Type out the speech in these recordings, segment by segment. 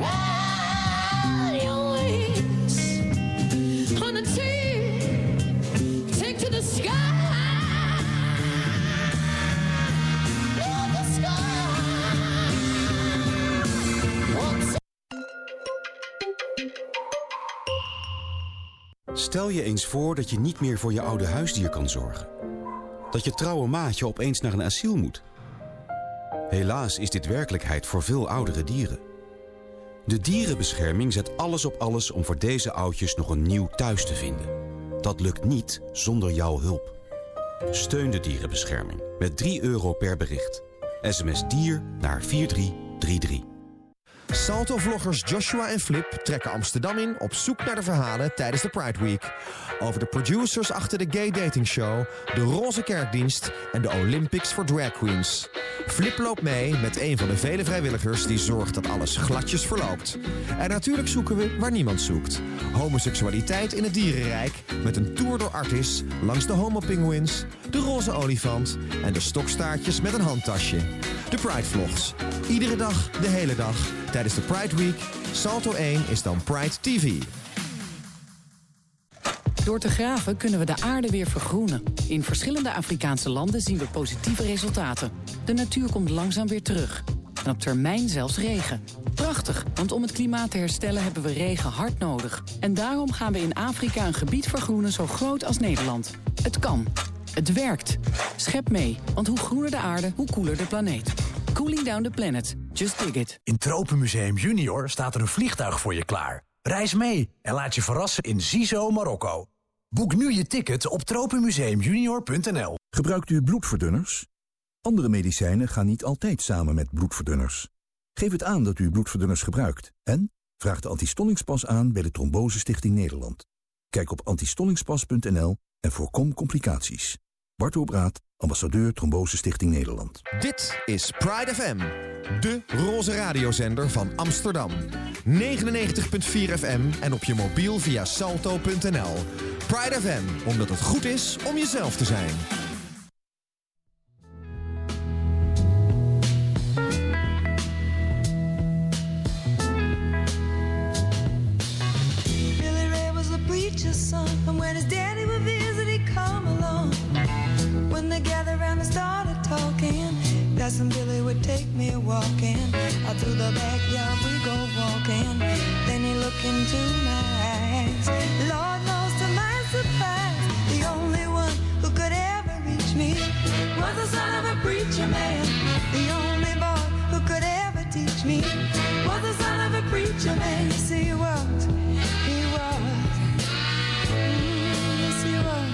Ride your wings on a team. Take to the sky. The sky. Stel je eens voor dat je niet meer voor je oude huisdier kan zorgen. Dat je trouwe maatje opeens naar een asiel moet. Helaas is dit werkelijkheid voor veel oudere dieren. De dierenbescherming zet alles op alles om voor deze oudjes nog een nieuw thuis te vinden. Dat lukt niet zonder jouw hulp. Steun de dierenbescherming met €3 per bericht. SMS DIER naar 4333. Salto-vloggers Joshua en Flip trekken Amsterdam in op zoek naar de verhalen tijdens de Pride Week. Over de producers achter de gay dating show, de roze kerkdienst en de Olympics voor drag queens. Flip loopt mee met een van de vele vrijwilligers die zorgt dat alles gladjes verloopt. En natuurlijk zoeken we waar niemand zoekt. Homoseksualiteit in het dierenrijk met een tour door Artis langs de homopinguïns, de roze olifant en de stokstaartjes met een handtasje. De Pride Vlogs. Iedere dag, de hele dag, tijdens de Pride Week. Salto 1 is dan Pride TV. Door te graven kunnen we de aarde weer vergroenen. In verschillende Afrikaanse landen zien we positieve resultaten. De natuur komt langzaam weer terug. En op termijn zelfs regen. Prachtig, want om het klimaat te herstellen hebben we regen hard nodig. En daarom gaan we in Afrika een gebied vergroenen zo groot als Nederland. Het kan. Het werkt. Schep mee, want hoe groener de aarde, hoe koeler de planeet. Cooling down the planet. Just dig it. In Tropenmuseum Junior staat er een vliegtuig voor je klaar. Reis mee en laat je verrassen in Zizo, Marokko. Boek nu je ticket op tropenmuseumjunior.nl. Gebruikt u bloedverdunners? Andere medicijnen gaan niet altijd samen met bloedverdunners. Geef het aan dat u bloedverdunners gebruikt. En vraag de antistollingspas aan bij de Trombose Stichting Nederland. Kijk op antistollingspas.nl en voorkom complicaties. Bart Obraat, ambassadeur Trombose Stichting Nederland. Dit is Pride FM, de roze radiozender van Amsterdam. 99.4 FM en op je mobiel via salto.nl. Pride FM, omdat het goed is om jezelf te zijn. Billy Ray was a preacher's son, and when his daddy would visit, he'd come along. When they gathered around and started talking, Cousin Billy would take me walking. Out through the backyard we go walking. Then he looked into my eyes. Lord knows to my surprise, the only one who could ever reach me was the son of a preacher man. The only boy who could ever teach me was the son of a preacher man. Yes, he was. He was. Yes, he was.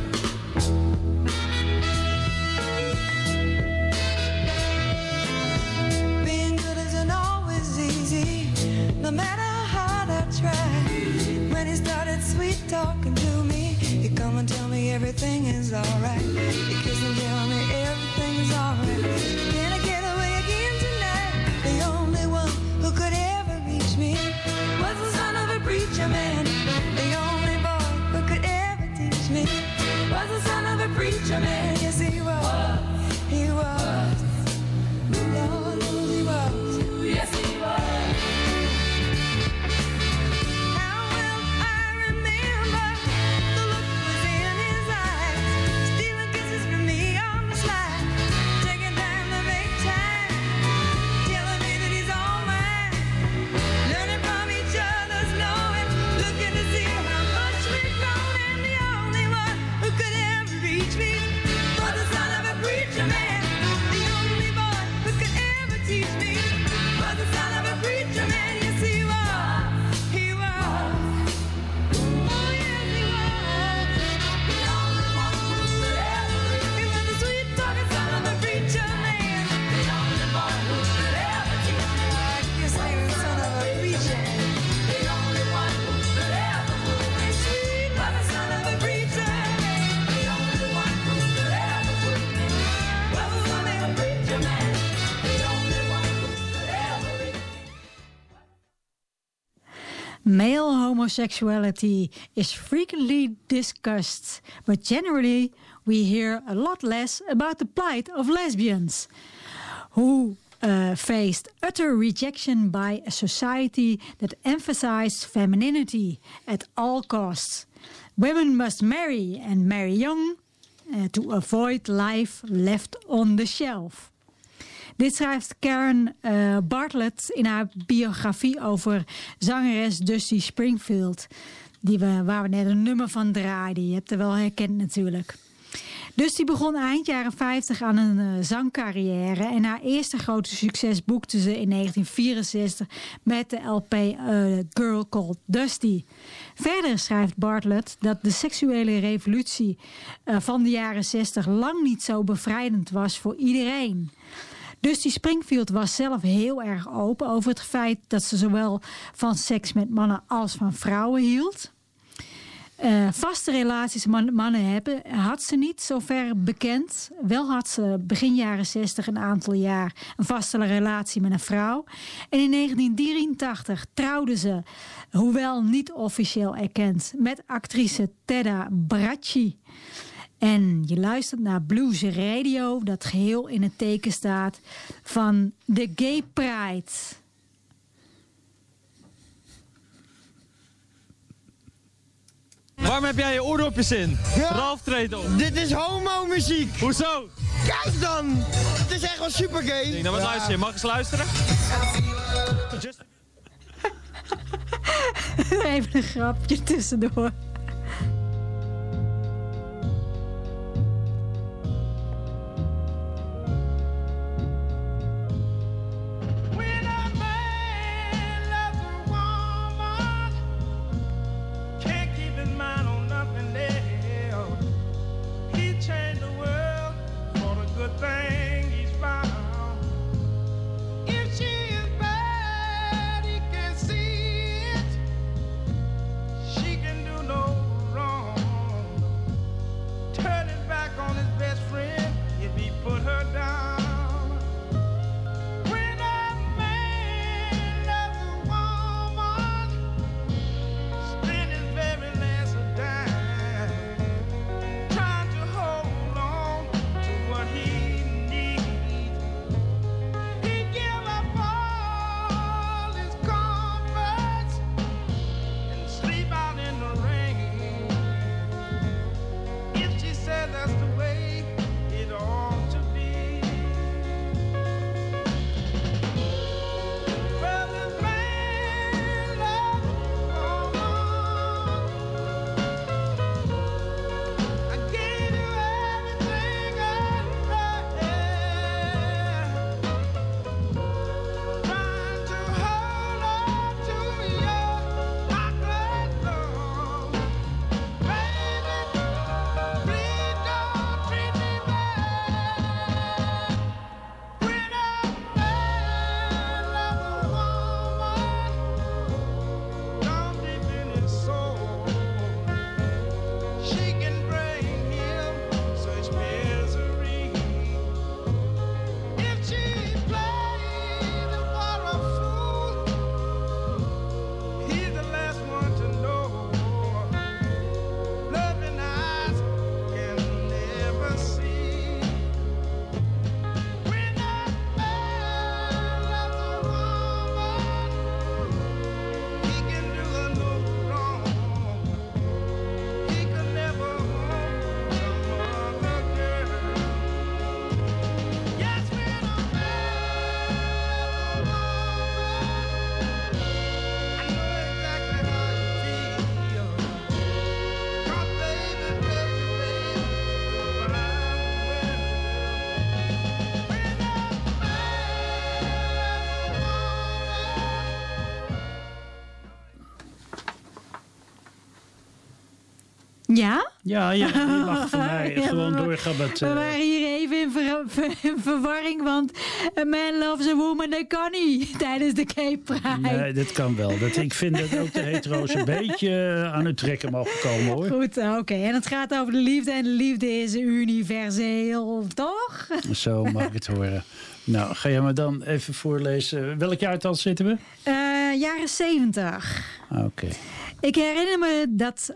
No matter how hard I try, when he started sweet talking to me, he'd come and tell me everything is alright. He'd kiss and tell me everything is alright. Can I get away again tonight? The only one who could ever reach me was the son of a preacher man. The only boy who could ever teach me was the son of a preacher man. Yes, he was. He was. Lord, he was. Yes, he was. Male homosexuality is frequently discussed, but generally we hear a lot less about the plight of lesbians, who faced utter rejection by a society that emphasized femininity at all costs. Women must marry and marry young to avoid life left on the shelf. Dit schrijft Karen Bartlett in haar biografie over zangeres Dusty Springfield. Waar we net een nummer van draaiden. Je hebt er wel herkend natuurlijk. Dusty begon eind jaren 50 aan een zangcarrière. En haar eerste grote succes boekte ze in 1964 met de LP Girl Called Dusty. Verder schrijft Bartlett dat de seksuele revolutie van de jaren 60 lang niet zo bevrijdend was voor iedereen. Dusty Springfield was zelf heel erg open over het feit dat ze zowel van seks met mannen als van vrouwen hield. Vaste relaties met mannen had ze niet, zover bekend. Wel had ze begin jaren 60 een aantal jaar een vaste relatie met een vrouw. En in 1983 trouwde ze, hoewel niet officieel erkend, met actrice Tedda Bracci. En je luistert naar Blues Radio, dat geheel in het teken staat van de Gay Pride. Waarom heb jij je oordopjes in? Ja. Ralf treedt op. Dit is homo-muziek. Hoezo? Kijk dan! Het is echt wel super gay. Nou, wat luister je? Mag ik eens luisteren? Even een grapje tussendoor. Ja? Ja, je mag voor mij gewoon doorgaan met... We waren hier even in verwarring, want a man loves a woman, dat kan niet tijdens de Gay Pride. Nee, dat kan wel. Ik vind dat ook de hetero's een beetje aan het trekken mogen komen, hoor. Goed, oké. En het gaat over de liefde en de liefde is universeel, toch? Zo mag ik het horen. Nou, ga je me dan even voorlezen. Welk jaartal zitten we? Jaren 70. Oké. Ik herinner me dat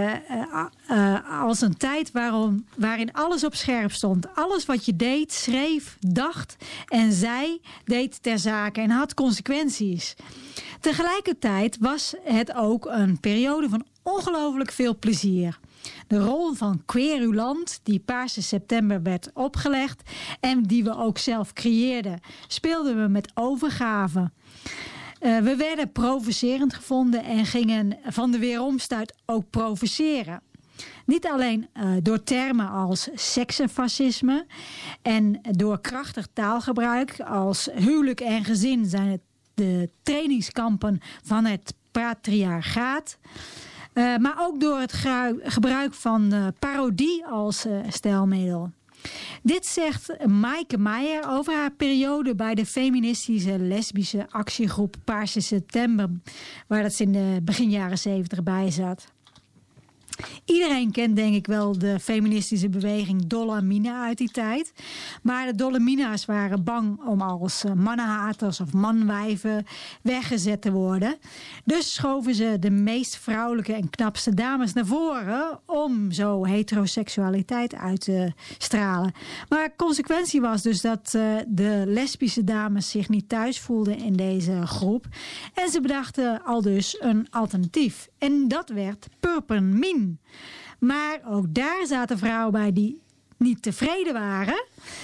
als een tijd waarin alles op scherp stond. Alles wat je deed, schreef, dacht en zei, deed ter zake en had consequenties. Tegelijkertijd was het ook een periode van ongelooflijk veel plezier. De rol van querulant, die Paarse September werd opgelegd en die we ook zelf creëerden, speelden we met overgave. We werden provocerend gevonden en gingen van de weeromstuit ook provoceren. Niet alleen door termen als seksenfascisme en door krachtig taalgebruik als huwelijk en gezin zijn het de trainingskampen van het patriarchaat. Maar ook door het gebruik van parodie als stijlmiddel. Dit zegt Maaike Meijer over haar periode bij de feministische lesbische actiegroep Paarse September, waar dat ze in de begin jaren 70 bij zat. Iedereen kent denk ik wel de feministische beweging Dolle Mina uit die tijd. Maar de Dolle Mina's waren bang om als mannenhaters of manwijven weggezet te worden. Dus schoven ze de meest vrouwelijke en knapste dames naar voren om zo heteroseksualiteit uit te stralen. Maar consequentie was dus dat de lesbische dames zich niet thuis voelden in deze groep. En ze bedachten al dus een alternatief. En dat werd Purpermin. Maar ook daar zaten vrouwen bij die niet tevreden waren.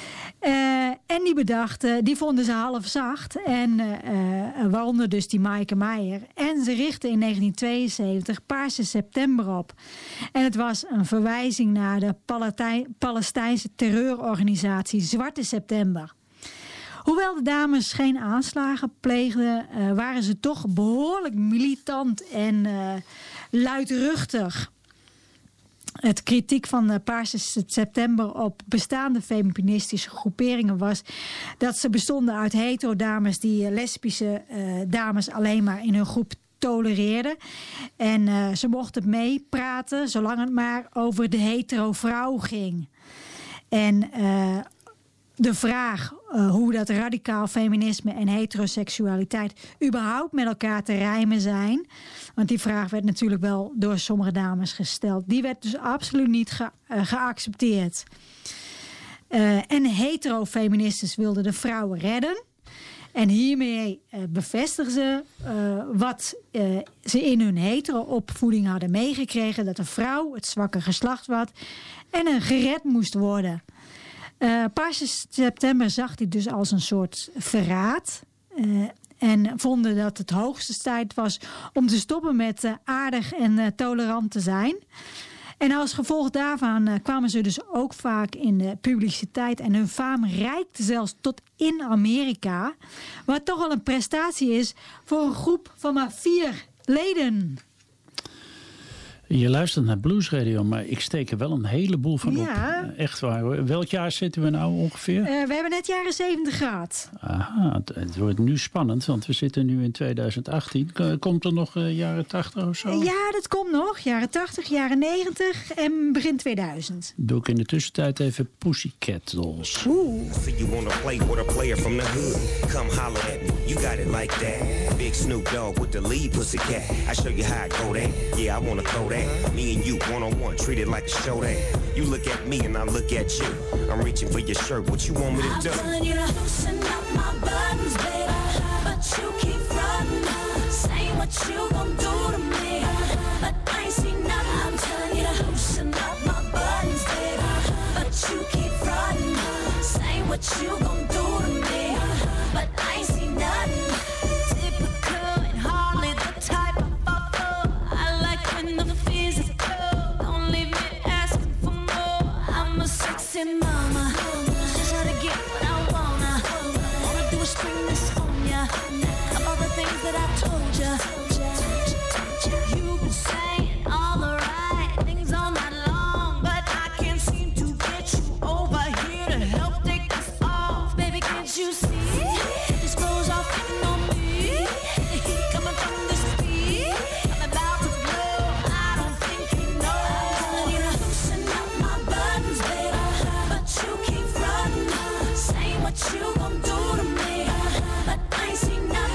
En die vonden ze half zacht. En waaronder dus die Maaike Meijer. En ze richtten in 1972 Paarse September op. En het was een verwijzing naar de Palestijnse terreurorganisatie Zwarte September. Hoewel de dames geen aanslagen pleegden, waren ze toch behoorlijk militant en luidruchtig. Het kritiek van de Paarse September op bestaande feministische groeperingen was dat ze bestonden uit hetero-dames die lesbische dames alleen maar in hun groep tolereerden. En ze mochten meepraten zolang het maar over de hetero-vrouw ging. En de vraag hoe dat radicaal feminisme en heteroseksualiteit überhaupt met elkaar te rijmen zijn. Want die vraag werd natuurlijk wel door sommige dames gesteld. Die werd dus absoluut niet geaccepteerd. En heterofeministes wilden de vrouwen redden. En hiermee bevestigen ze wat ze in hun hetero-opvoeding hadden meegekregen. Dat de vrouw het zwakke geslacht was en gered moest worden. Paarse September zag dit dus als een soort verraad. En vonden dat het hoogste tijd was om te stoppen met aardig en tolerant te zijn. En als gevolg daarvan kwamen ze dus ook vaak in de publiciteit. En hun faam reikte zelfs tot in Amerika. Wat toch wel een prestatie is voor een groep van maar 4 leden. Je luistert naar Blues Radio, maar ik steek er wel een heleboel van op. Echt waar hoor. Welk jaar zitten we nou ongeveer? We hebben net jaren 70 gehad. Aha, het wordt nu spannend, want we zitten nu in 2018. Komt er nog jaren 80 of zo? Ja, dat komt nog. Jaren 80, jaren 90 en begin 2000. Doe ik in de tussentijd even Pussycat Dolls. Oeh. So you wanna play with a player from the hood? Come holler at me, you got it like that. Big Snoop Dogg with the lead Pussycat. I show you how I go there. Yeah, I wanna throw that. Me and you one-on-one, treat it like a show that. You look at me and I look at you. I'm reaching for your shirt, what you want me to do? I'm telling you to loosen up my buttons, baby. But you keep running, saying what you gon' do to me. But I ain't seen nothing. I'm telling you to loosen up my buttons, baby. But you keep running, saying what you gon' do to me. But I ain't seen nothing. Typical and hardly the type of bubble I like when the physical. Don't leave me asking for more. I'm a sexy mama, just try to get what I wanna. All I do is spring this on ya. About the things that I told ya. You've been saying all the right things all night long, but I can't seem to get you over here to help take this off. Baby, can't you see? This clothes off fitting on me. The heat coming from the speed. I'm about to blow. I don't think you know. I'm telling you to loosen up my buttons, baby. But you keep running, saying what you gon' do to me. But I ain't seen nothing.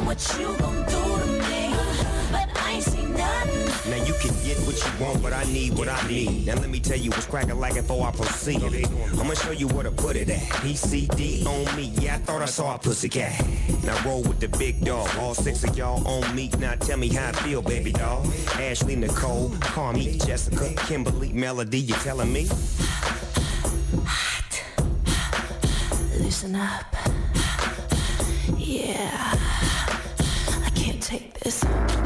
what you gon' do to me, but I ain't seen nothing. Now you can get what you want, but I need what I need. Now let me tell you what's cracking like it before I proceed. I'ma show you where to put it at. PCD on me, yeah, I thought I saw a pussycat. Now roll with the big dog, all 6 of y'all on me. Now tell me how I feel, baby doll. Ashley, Nicole, Carmi, Jessica, Kimberly, Melody, you telling me? Hot. Loosen up. Yeah, I can't take this.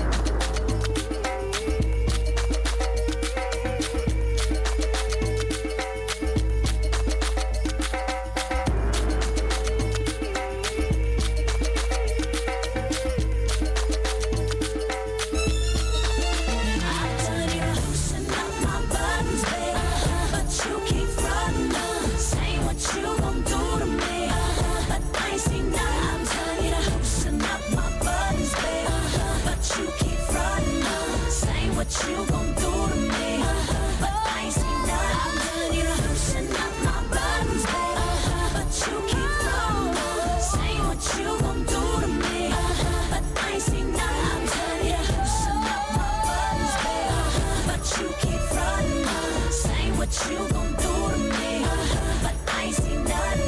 What you gon' do to me, but I ain't seen nothing. I'm telling you to loosen up my buttons, baby, but you keep running, saying what you gon' do to me, but I ain't seen nothing. I'm telling you to loosen up my buttons, baby, but you keep running, saying what you gon' do to me, but I ain't seen nothing.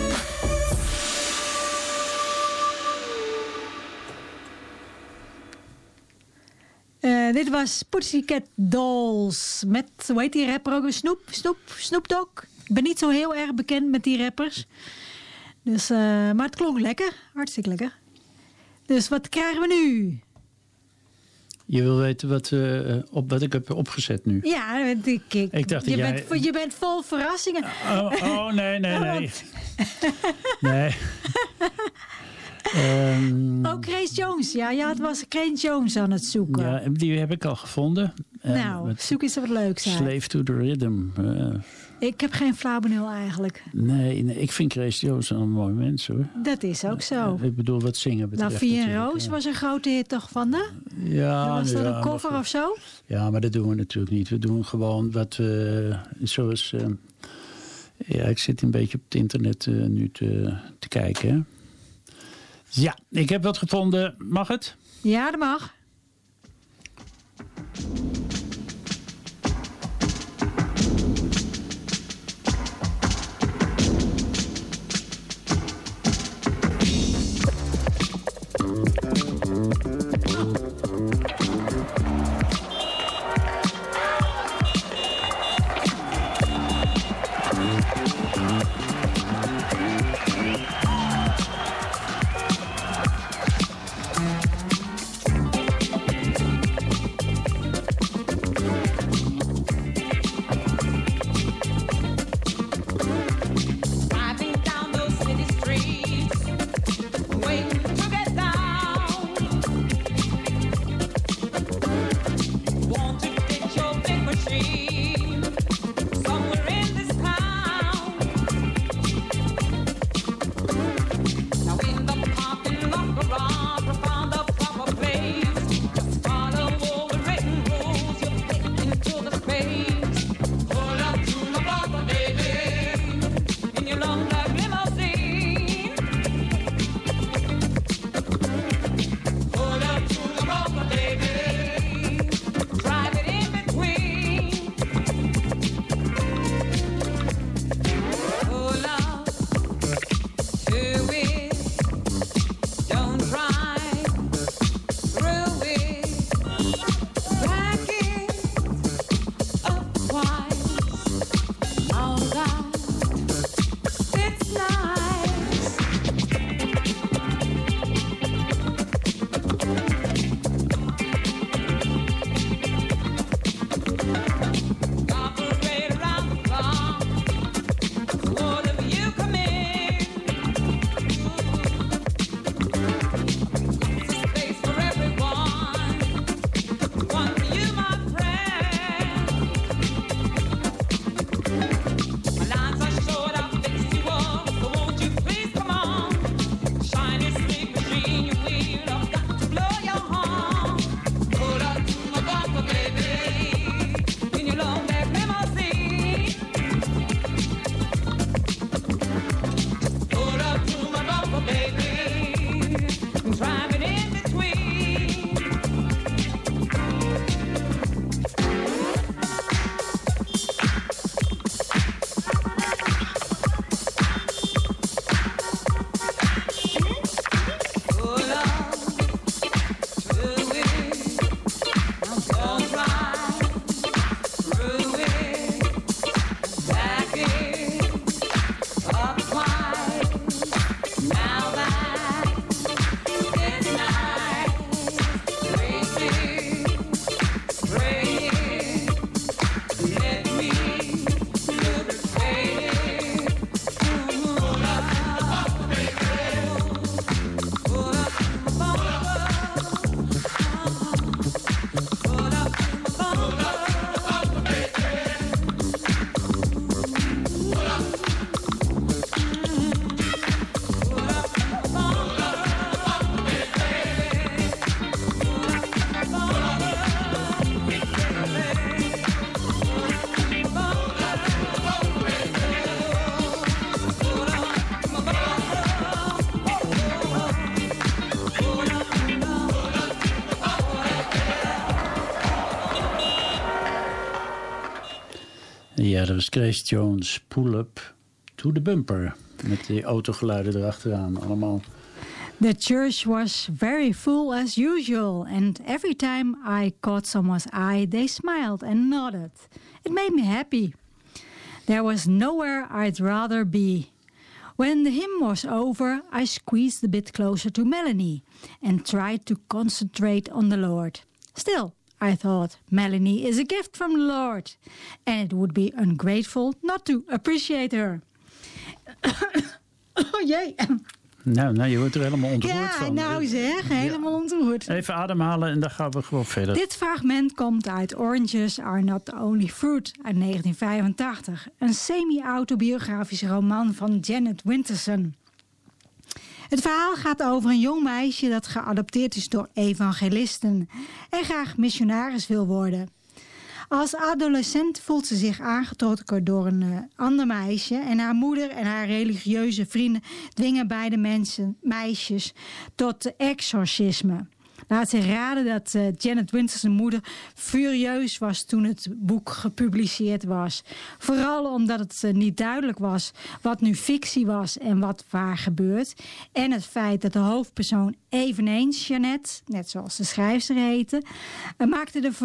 Dit was Pussycat Dolls met, hoe heet die rapper ook? Snoop Dogg. Ik ben niet zo heel erg bekend met die rappers. Dus, maar het klonk lekker. Hartstikke lekker. Dus wat krijgen we nu? Je wil weten wat ik heb opgezet nu? Ja, ik dacht je bent vol verrassingen. Nee. Nee. Grace Jones. Ja, het was Grace Jones aan het zoeken. Ja, die heb ik al gevonden. Nou, zoek eens wat leuks uit. Slave to the Rhythm. Ik heb geen flauw benul eigenlijk. Nee, ik vind Grace Jones een mooi mens hoor. Dat is ook zo. Ik bedoel, wat zingen betreft. La Vie en Rose was een grote hit toch van de? Ja. Was dat een cover of zo? Ja, maar dat doen we natuurlijk niet. We doen gewoon wat zoals... ik zit een beetje op het internet nu te kijken. Hè? Ja, ik heb wat gevonden. Mag het? Ja, dat mag. Ja, dat was Grace Jones, Pull Up to the Bumper. Met die autogeluiden erachteraan allemaal. The church was very full as usual, and every time I caught someone's eye, they smiled and nodded. It made me happy. There was nowhere I'd rather be. When the hymn was over, I squeezed a bit closer to Melanie and tried to concentrate on the Lord. Still, I thought, Melanie is a gift from the Lord, and it would be ungrateful not to appreciate her. Oh jee. Nou, je wordt er helemaal ontroerd van. Ja, nou zeg, helemaal ontroerd. Even ademhalen en dan gaan we gewoon verder. Dit fragment komt uit Oranges Are Not The Only Fruit uit 1985. Een semi-autobiografische roman van Janet Winterson. Het verhaal gaat over een jong meisje dat geadopteerd is door evangelisten en graag missionaris wil worden. Als adolescent voelt ze zich aangetrokken door een ander meisje en haar moeder en haar religieuze vrienden dwingen beide meisjes tot exorcisme. Laat zich raden dat Janet Winterson's moeder furieus was toen het boek gepubliceerd was. Vooral omdat het niet duidelijk was wat nu fictie was en wat waar gebeurt. En het feit dat de hoofdpersoon eveneens Jeannette, net zoals de schrijfster heette, maakte de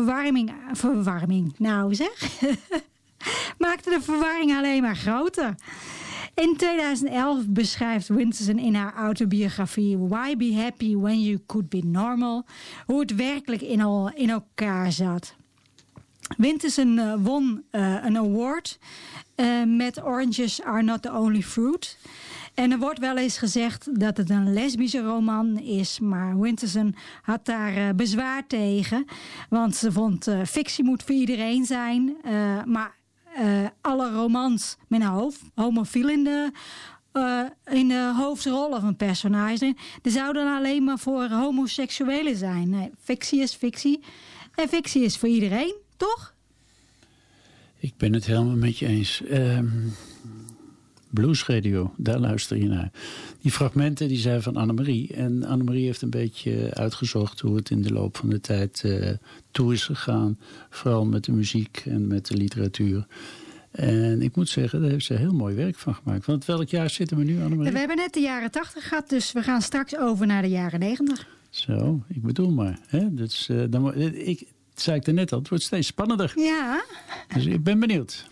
maakte de verwarring alleen maar groter. In 2011 beschrijft Winterson in haar autobiografie Why Be Happy When You Could Be Normal hoe het werkelijk in elkaar zat. Winterson won een award met Oranges Are Not The Only Fruit. En er wordt wel eens gezegd dat het een lesbische roman is, maar Winterson had daar bezwaar tegen. Want ze vond fictie moet voor iedereen zijn, maar alle romans met een homofiel in de hoofdrol of een personage, die zouden alleen maar voor homoseksuelen zijn. Nee, fictie is fictie. En fictie is voor iedereen, toch? Ik ben het helemaal met je eens. Blues Radio, daar luister je naar. Die fragmenten die zijn van Annemarie. En Annemarie heeft een beetje uitgezocht hoe het in de loop van de tijd toe is gegaan. Vooral met de muziek en met de literatuur. En ik moet zeggen, daar heeft ze heel mooi werk van gemaakt. Want welk jaar zitten we nu, Annemarie? We hebben net de jaren 80 gehad, dus we gaan straks over naar de jaren 90. Zo, ik bedoel maar. Hè? Dus, zei ik er net al, het wordt steeds spannender. Ja. Dus ik ben benieuwd.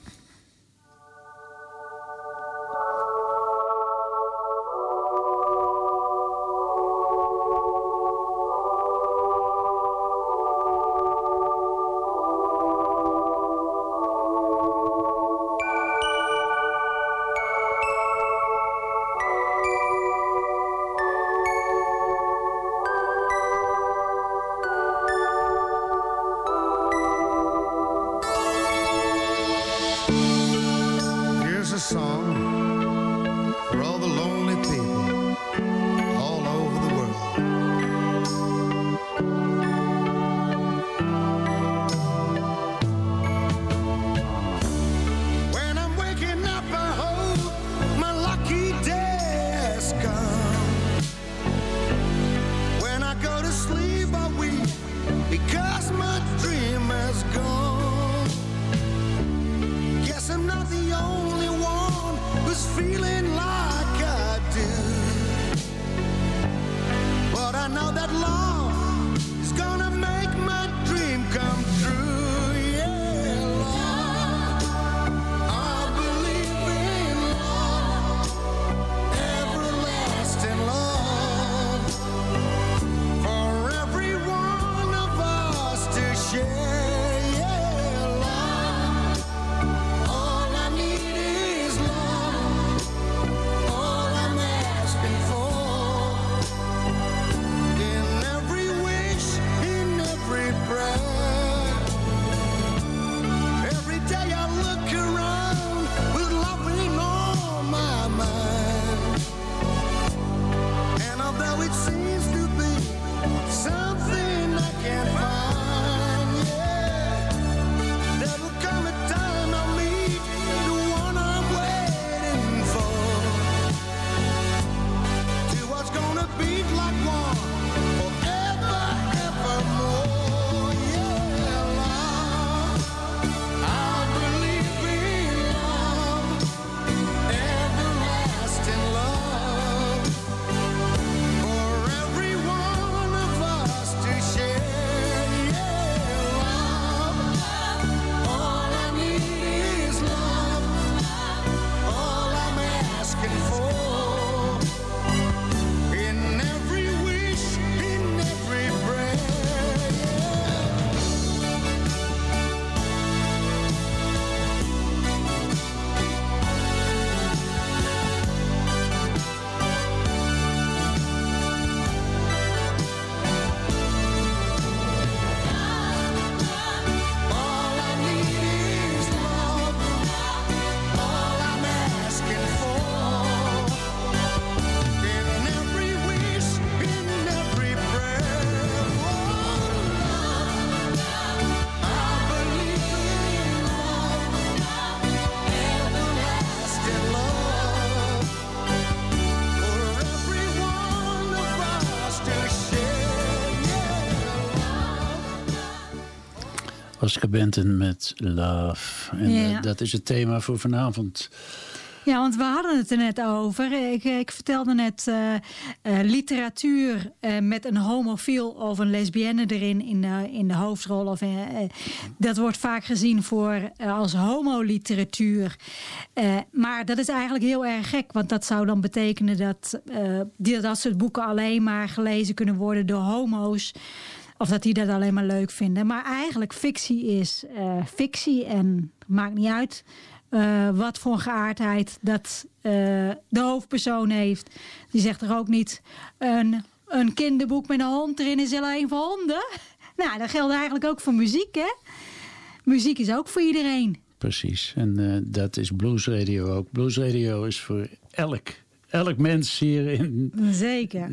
Oscar Benton met Love. En dat is het thema voor vanavond. Ja, want we hadden het er net over. Ik vertelde net literatuur met een homofiel of een lesbienne erin in de hoofdrol. Of, dat wordt vaak gezien als homoliteratuur. Maar dat is eigenlijk heel erg gek. Want dat zou dan betekenen dat soort boeken alleen maar gelezen kunnen worden door homo's. Of dat die dat alleen maar leuk vinden. Maar eigenlijk fictie is fictie en het maakt niet uit wat voor een geaardheid dat de hoofdpersoon heeft. Die zegt er ook niet een kinderboek met een hond erin is alleen voor honden. Nou, dat geldt eigenlijk ook voor muziek, hè? Muziek is ook voor iedereen. Precies, en dat is Blues Radio ook. Blues Radio is voor elk mens hierin. Zeker.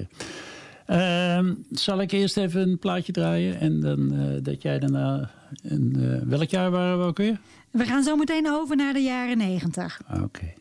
Zal ik eerst even een plaatje draaien en dan dat jij daarna... welk jaar waren we ook weer? We gaan zo meteen over naar de jaren 90. Oké.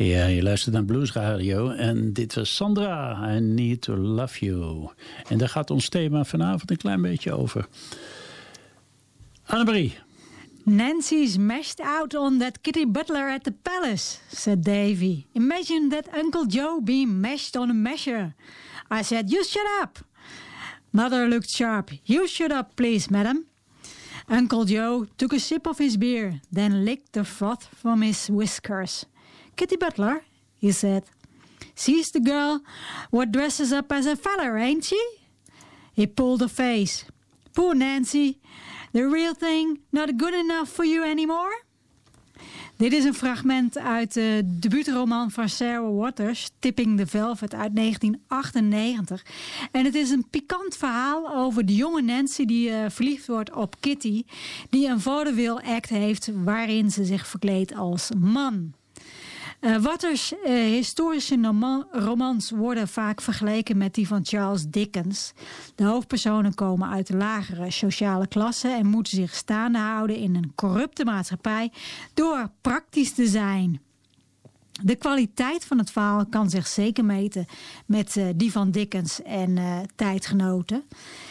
Ja, je luistert naar Blues Radio en dit was Sandra, I Need to Love You. En daar gaat ons thema vanavond een klein beetje over. Annemarie. Nancy's mashed out on that Kitty Butler at the palace, said Davy. Imagine that Uncle Joe being mashed on a masher. I said, you shut up. Mother looked sharp. You shut up, please, madam. Uncle Joe took a sip of his beer, then licked the froth from his whiskers. Kitty Butler, he said. She's the girl what dresses up as a feller, ain't she? He pulled a face. Poor Nancy. The real thing not good enough for you anymore? Dit is een fragment uit de debuutroman van Sarah Waters, Tipping the Velvet uit 1998. En het is een pikant verhaal over de jonge Nancy die verliefd wordt op Kitty, die een vaudeville act heeft waarin ze zich verkleedt als man. Waters' historische romans worden vaak vergeleken met die van Charles Dickens. De hoofdpersonen komen uit de lagere sociale klasse en moeten zich staande houden in een corrupte maatschappij door praktisch te zijn. De kwaliteit van het verhaal kan zich zeker meten met die van Dickens en tijdgenoten.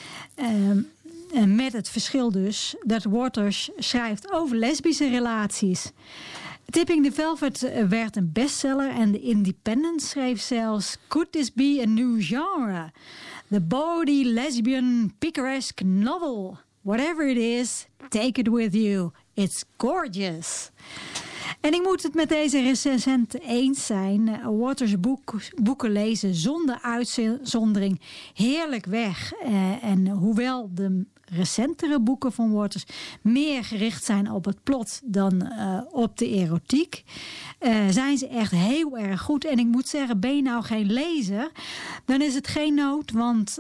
Met het verschil dus dat Waters schrijft over lesbische relaties. Tipping the Velvet werd een bestseller en The Independent schreef zelfs Could this be a new genre? The bawdy, lesbian, picaresque novel. Whatever it is, take it with you. It's gorgeous. En ik moet het met deze recensent eens zijn. Waters boeken lezen zonder uitzondering heerlijk weg. En hoewel de recentere boeken van Waters meer gericht zijn op het plot dan op de erotiek, zijn ze echt heel erg goed. En ik moet zeggen, ben je nou geen lezer, dan is het geen nood, want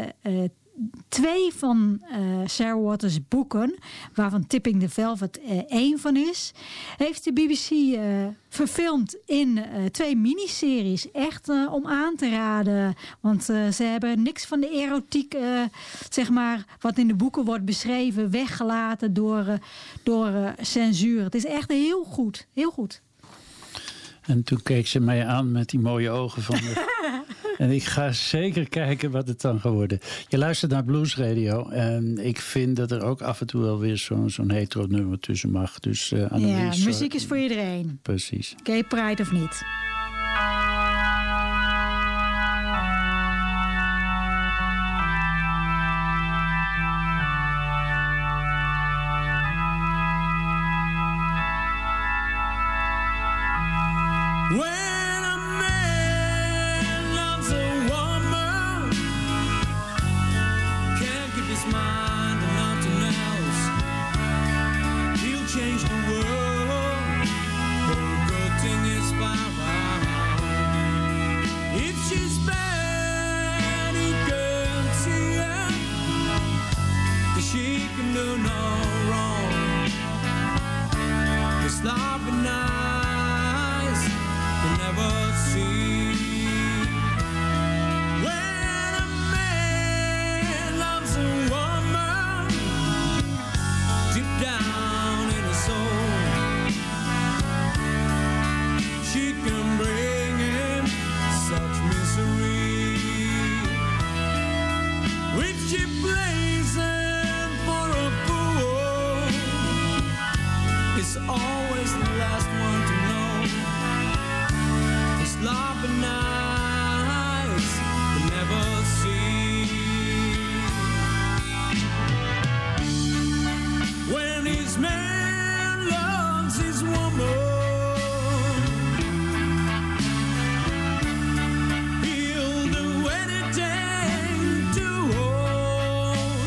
2 van Sarah Waters' boeken, waarvan Tipping the Velvet 1 van is, heeft de BBC verfilmd in 2 miniseries. Echt om aan te raden, want ze hebben niks van de erotiek, zeg maar, wat in de boeken wordt beschreven, weggelaten door censuur. Het is echt heel goed, heel goed. En toen keek ze mij aan met die mooie ogen van me. En ik ga zeker kijken wat het dan geworden. Je luistert naar Blues Radio. En ik vind dat er ook af en toe wel weer zo'n hetero nummer tussen mag. Dus, ja, muziek is voor iedereen. Precies. Gay pride of niet. When a man loves a woman, can't keep his mind on nothing else, he'll change the world for a good thing is found. If she's bad, he can't see her, 'cause she can do no wrong. It's sloppy eyes can never see. When a man loves a woman, deep down in his soul, she can bring him such misery. When she plays him for a fool, it's always the last one to know. Love and eyes will never see. When his man loves his woman, he'll do anything to hold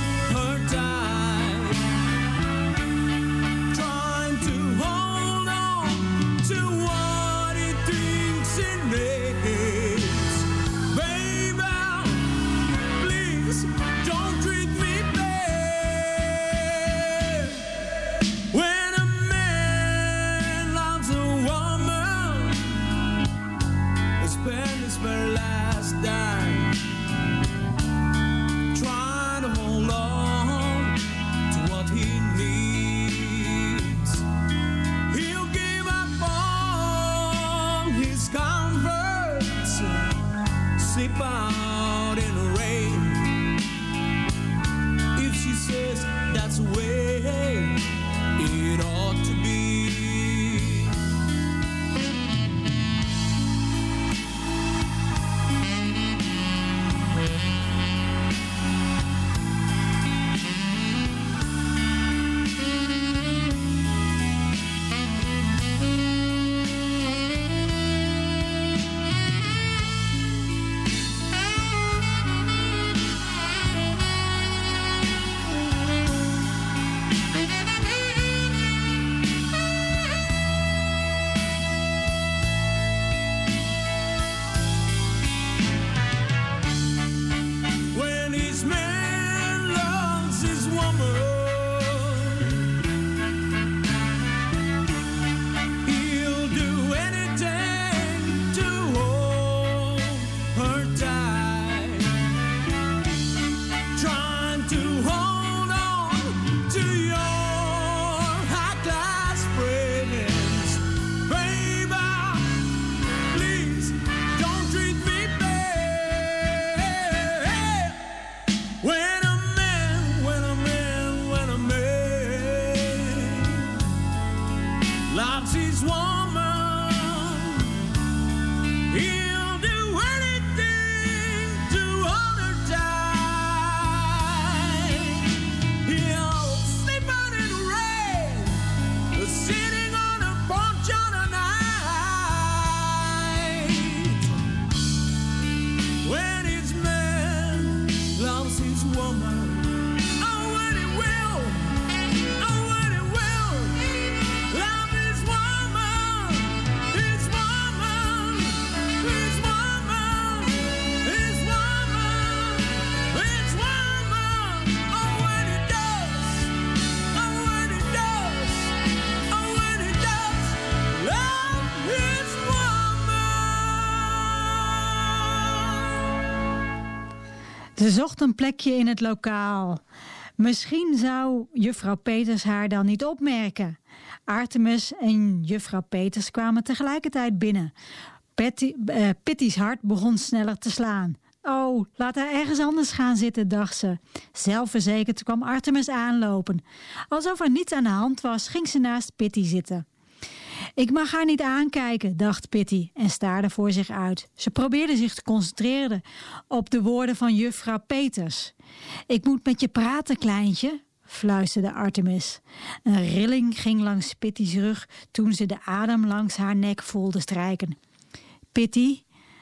Ze zocht een plekje in het lokaal. Misschien zou juffrouw Peters haar dan niet opmerken. Artemis en juffrouw Peters kwamen tegelijkertijd binnen. Pitty's hart begon sneller te slaan. Oh, laat haar ergens anders gaan zitten, dacht ze. Zelfverzekerd kwam Artemis aanlopen. Alsof er niets aan de hand was, ging ze naast Pitty zitten. Ik mag haar niet aankijken, dacht Pitty en staarde voor zich uit. Ze probeerde zich te concentreren op de woorden van juffrouw Peters. Ik moet met je praten, kleintje, fluisterde Artemis. Een rilling ging langs Pitty's rug toen ze de adem langs haar nek voelde strijken. Pitty,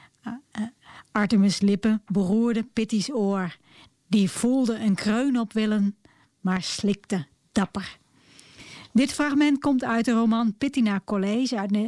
Artemis' lippen beroerden Pitty's oor. Die voelde een kreun opwellen, maar slikte dapper. Dit fragment komt uit de roman Pitty naar college uit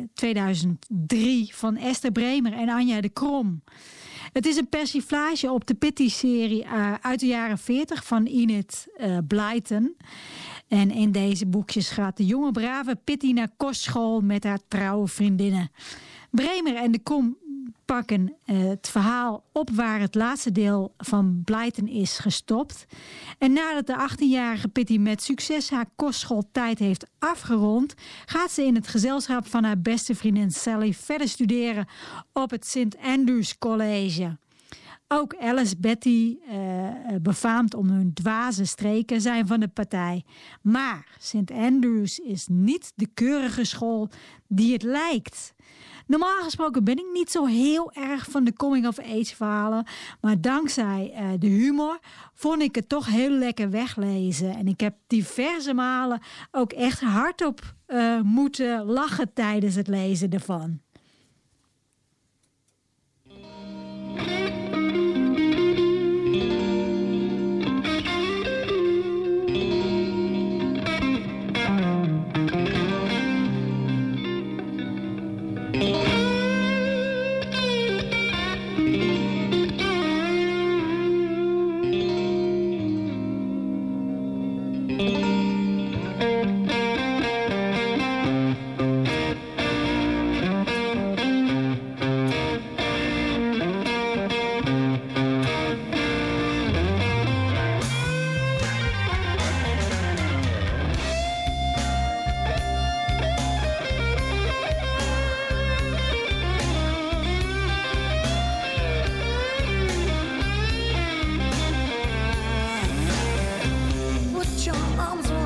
2003 van Esther Bremer en Anja de Krom. Het is een persiflage op de Pitty-serie uit de jaren 40 van Enid Blyton. En in deze boekjes gaat de jonge brave Pitty naar kostschool met haar trouwe vriendinnen. Bremer en de Krom pakken het verhaal op waar het laatste deel van Blyton is gestopt. En nadat de 18-jarige Pitty met succes haar kostschooltijd heeft afgerond, gaat ze in het gezelschap van haar beste vriendin Sally verder studeren op het St. Andrews College. Ook Alice Betty, befaamd om hun dwaze streken, zijn van de partij. Maar St. Andrews is niet de keurige school die het lijkt. Normaal gesproken ben ik niet zo heel erg van de coming-of-age verhalen. Maar dankzij de humor vond ik het toch heel lekker weglezen. En ik heb diverse malen ook echt hardop moeten lachen tijdens het lezen ervan. Put your arms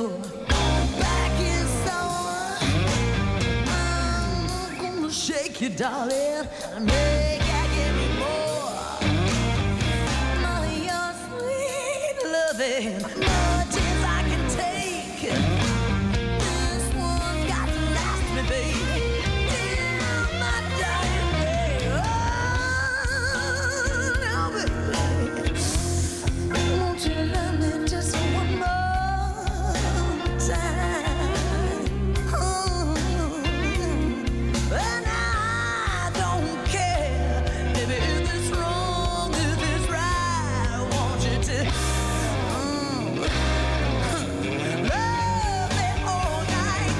your back is sore. I'm gonna shake you, darling, and make you give me more. Your sweet loving, much as I can take. This one's got to last me, baby, till my dying day. Oh, now, baby, won't you love me just one more time? Oh, and I don't care, baby, if it's wrong, if it's right. I want you to love me all night,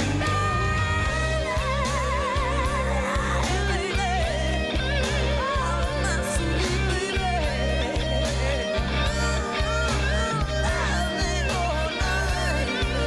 baby. Oh, my sweet baby. Love me all night.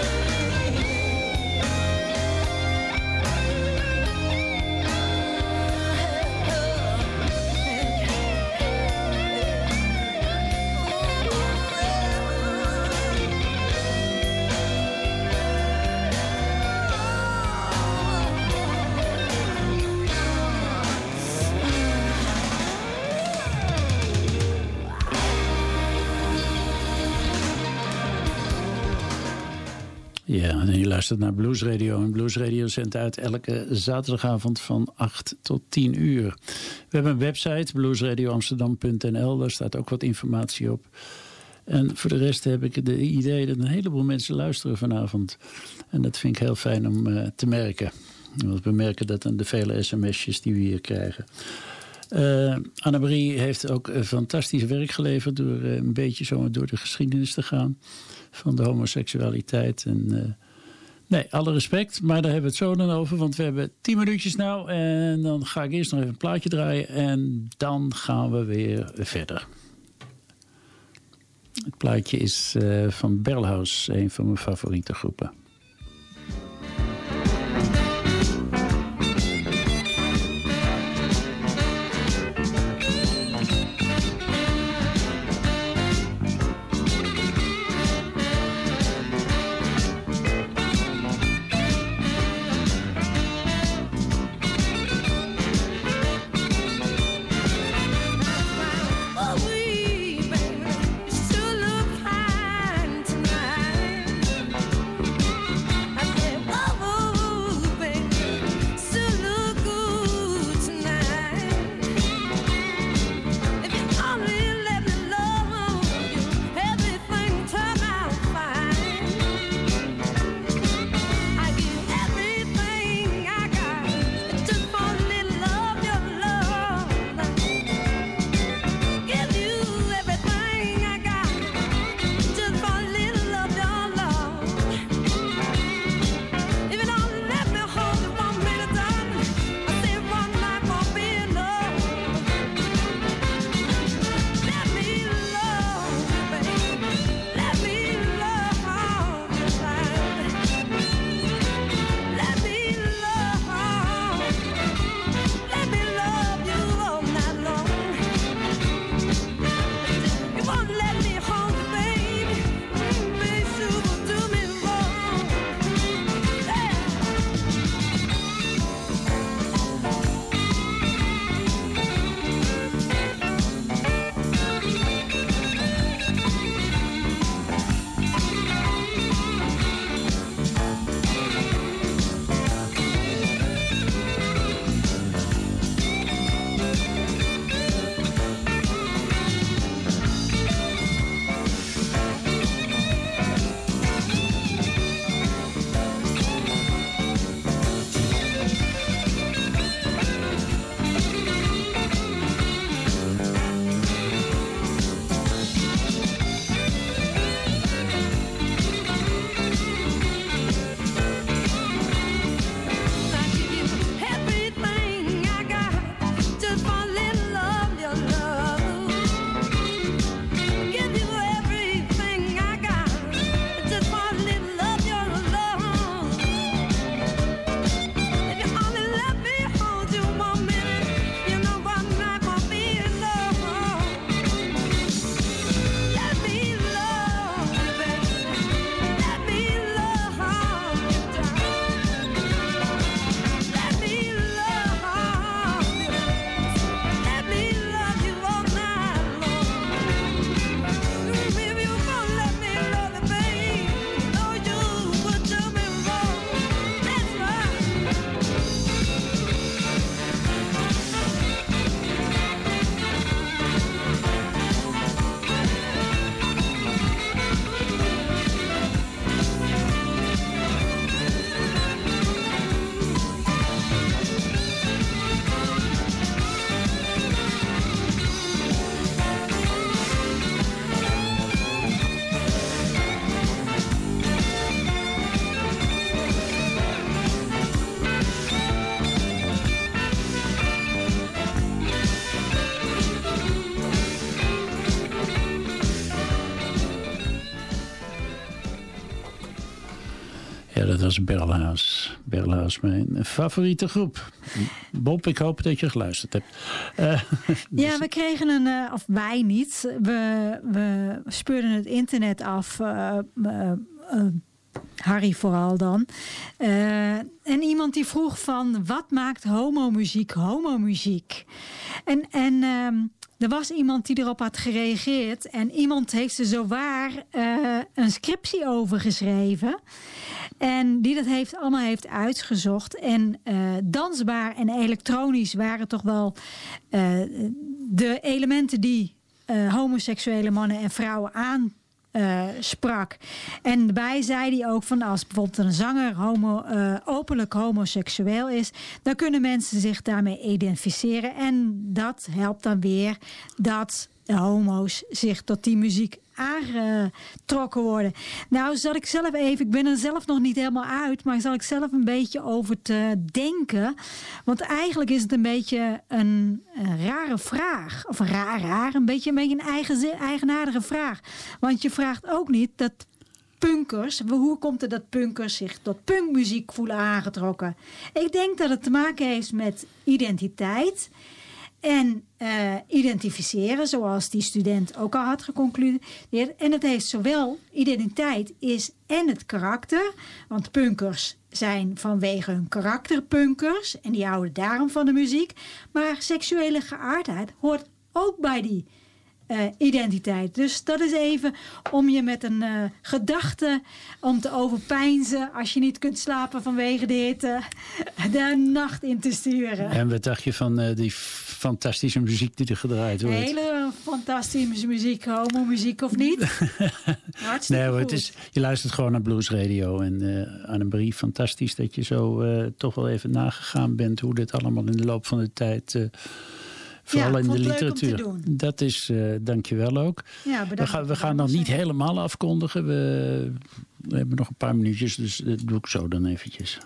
Ja, en je luistert naar Blues Radio. En Blues Radio zendt uit elke zaterdagavond van 8 tot 10 uur. We hebben een website, bluesradioamsterdam.nl. Daar staat ook wat informatie op. En voor de rest heb ik het idee dat een heleboel mensen luisteren vanavond. En dat vind ik heel fijn om te merken. Want we merken dat aan de vele sms'jes die we hier krijgen. Annemarie heeft ook fantastisch werk geleverd door een beetje zo door de geschiedenis te gaan van de homoseksualiteit. En, nee, alle respect, maar daar hebben we het zo dan over, want we hebben 10 minuutjes nou en dan ga ik eerst nog even een plaatje draaien en dan gaan we weer verder. Het plaatje is van Barrelhouse, een van mijn favoriete groepen. Still look fine tonight. Ja, dat was Barrelhouse. Barrelhouse, mijn favoriete groep. Bob, ik hoop dat je geluisterd hebt. Ja, we kregen een... of wij niet. We speurden het internet af. Harry vooral dan. En iemand die vroeg van... wat maakt homomuziek? En er was iemand die erop had gereageerd. En iemand heeft er zowaar een scriptie over geschreven. En die dat allemaal heeft uitgezocht. En dansbaar en elektronisch waren toch wel de elementen die homoseksuele mannen en vrouwen sprak. En daarbij zei hij ook van als bijvoorbeeld een zanger openlijk homoseksueel is, dan kunnen mensen zich daarmee identificeren. En dat helpt dan weer dat homo's zich tot die muziek aangetrokken worden. Nou, zal ik zelf even, ik ben er zelf nog niet helemaal uit, maar zal ik zelf een beetje over te denken. Want eigenlijk is het een beetje een rare vraag. Of een beetje een eigenaardige vraag. Want je vraagt ook niet dat punkers, hoe komt het dat punkers zich tot punkmuziek voelen aangetrokken? Ik denk dat het te maken heeft met identiteit. En identificeren, zoals die student ook al had geconcludeerd. En het heeft zowel identiteit is en het karakter. Want punkers zijn vanwege hun karakter punkers. En die houden daarom van de muziek. Maar seksuele geaardheid hoort ook bij die identiteit. Dus dat is even om je met een gedachte om te overpeinzen als je niet kunt slapen vanwege de hitte de nacht in te sturen. En wat dacht je van die fantastische muziek die er gedraaid wordt? Hele fantastische muziek, homo-muziek of niet? Hartstikke nee, goed. Je luistert gewoon naar Blues Radio en Annemarie, fantastisch dat je zo toch wel even nagegaan bent hoe dit allemaal in de loop van de tijd vooral in de literatuur. Dat is, dankjewel ook. Ja, we gaan nog niet helemaal afkondigen. We hebben nog een paar minuutjes, dus dat doe ik zo dan eventjes.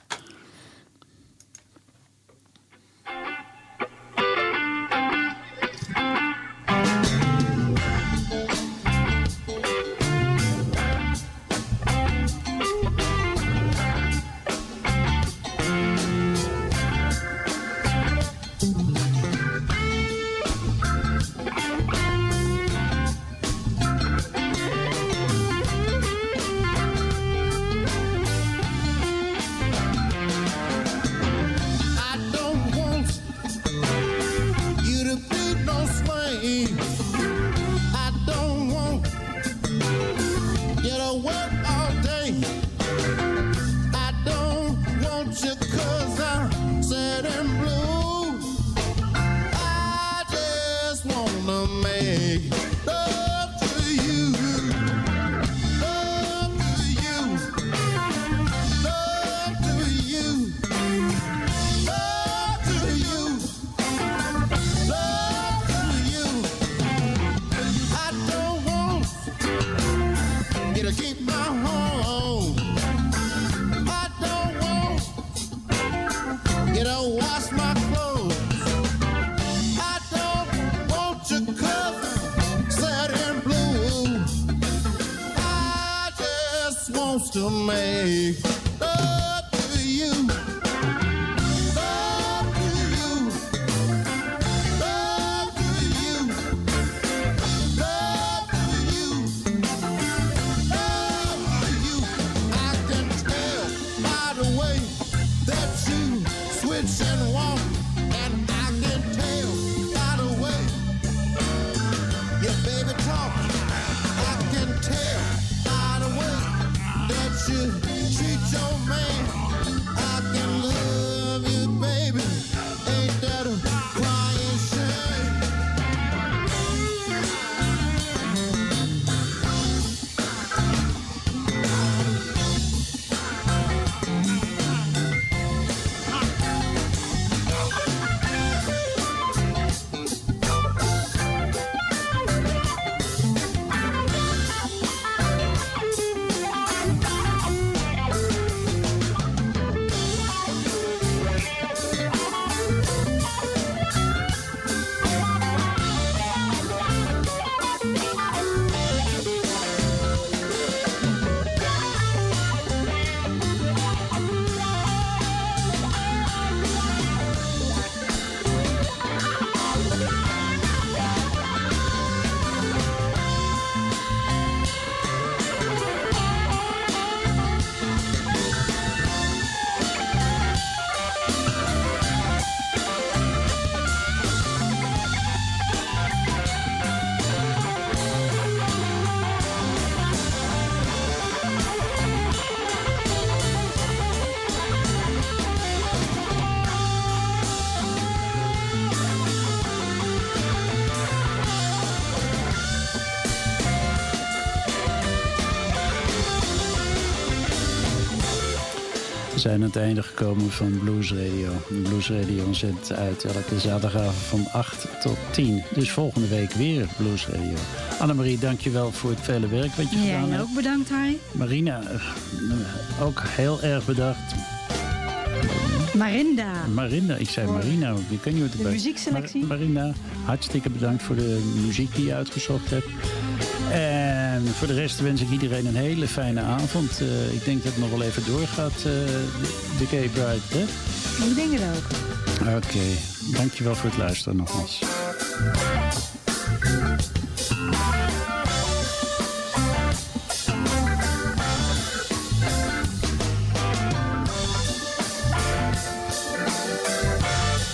To make love to you, love to you, love to you, love to you, love to you. I can tell by the way that you switch and walk, and I can tell by the way your baby talk. I can tell by the way that you treat zijn aan het einde gekomen van Blues Radio. Blues Radio zendt uit elke zaterdagavond van 8 tot 10. Dus volgende week weer Blues Radio. Annemarie, dankjewel voor het vele werk wat je gedaan hebt. Jij ook bedankt, Harry. Marina, ook heel erg bedankt. Marinda, ik zei Marina, wie ken je het erbij? De muziekselectie. Marina, hartstikke bedankt voor de muziek die je uitgezocht hebt. En voor de rest wens ik iedereen een hele fijne avond. Ik denk dat het nog wel even doorgaat, de Gay Pride, hè? Ik denk het ook. Oké, dankjewel voor het luisteren nogmaals.